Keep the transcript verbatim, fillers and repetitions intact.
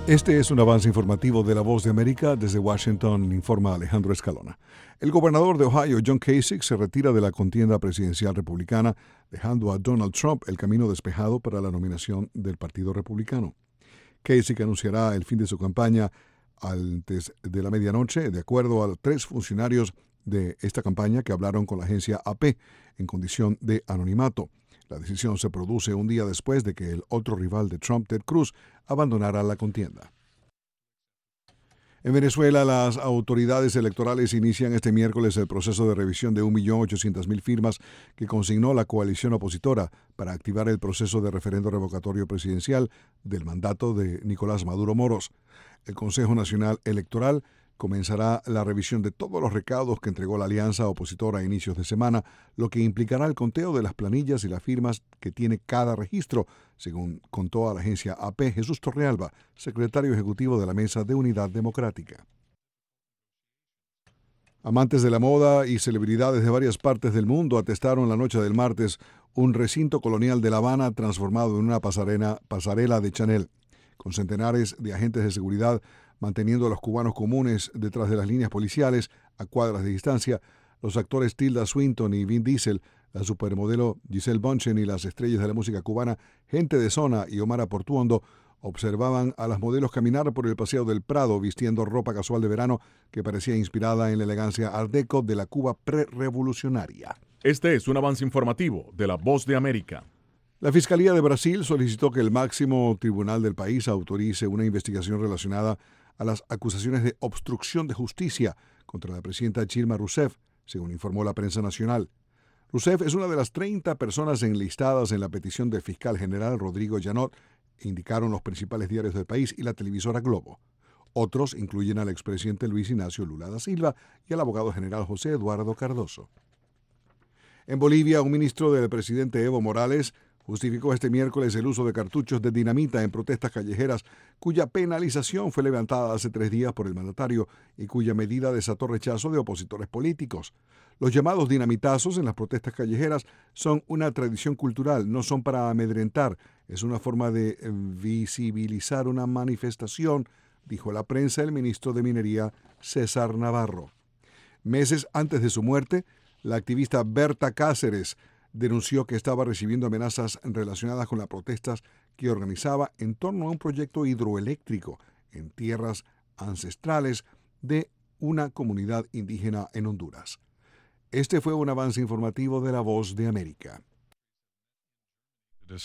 Este es un avance informativo de La Voz de América. Desde Washington informa Alejandro Escalona. El gobernador de Ohio, John Kasich, se retira de la contienda presidencial republicana, dejando a Donald Trump el camino despejado para la nominación del Partido Republicano. Kasich anunciará el fin de su campaña antes de la medianoche, de acuerdo a tres funcionarios de esta campaña que hablaron con la agencia A P en condición de anonimato. La decisión se produce un día después de que el otro rival de Trump, Ted Cruz, abandonara la contienda. En Venezuela, las autoridades electorales inician este miércoles el proceso de revisión de un millón ochocientas mil firmas que consignó la coalición opositora para activar el proceso de referendo revocatorio presidencial del mandato de Nicolás Maduro Moros. El Consejo Nacional Electoral comenzará la revisión de todos los recaudos que entregó la alianza opositora a inicios de semana, lo que implicará el conteo de las planillas y las firmas que tiene cada registro, según contó a la agencia A P Jesús Torrealba, secretario ejecutivo de la Mesa de Unidad Democrática. Amantes de la moda y celebridades de varias partes del mundo atestaron la noche del martes un recinto colonial de La Habana transformado en una pasarela, pasarela de Chanel, con centenares de agentes de seguridad manteniendo a los cubanos comunes detrás de las líneas policiales a cuadras de distancia. Los actores Tilda Swinton y Vin Diesel, la supermodelo Giselle Bündchen y las estrellas de la música cubana Gente de Zona y Omar Portuondo observaban a las modelos caminar por el Paseo del Prado vistiendo ropa casual de verano que parecía inspirada en la elegancia art deco de la Cuba prerevolucionaria. Este es un avance informativo de La Voz de América. La Fiscalía de Brasil solicitó que el máximo tribunal del país autorice una investigación relacionada a las acusaciones de obstrucción de justicia contra la presidenta Dilma Rousseff, según informó la prensa nacional. Rousseff es una de las treinta personas enlistadas en la petición del fiscal general Rodrigo Janot, indicaron los principales diarios del país y la televisora Globo. Otros incluyen al expresidente Luis Ignacio Lula da Silva y al abogado general José Eduardo Cardoso. En Bolivia, un ministro del presidente Evo Morales justificó este miércoles el uso de cartuchos de dinamita en protestas callejeras, cuya penalización fue levantada hace tres días por el mandatario y cuya medida desató rechazo de opositores políticos. Los llamados dinamitazos en las protestas callejeras son una tradición cultural, no son para amedrentar, es una forma de visibilizar una manifestación, dijo a la prensa el ministro de Minería César Navarro. Meses antes de su muerte, la activista Berta Cáceres denunció que estaba recibiendo amenazas relacionadas con las protestas que organizaba en torno a un proyecto hidroeléctrico en tierras ancestrales de una comunidad indígena en Honduras. Este fue un avance informativo de La Voz de América.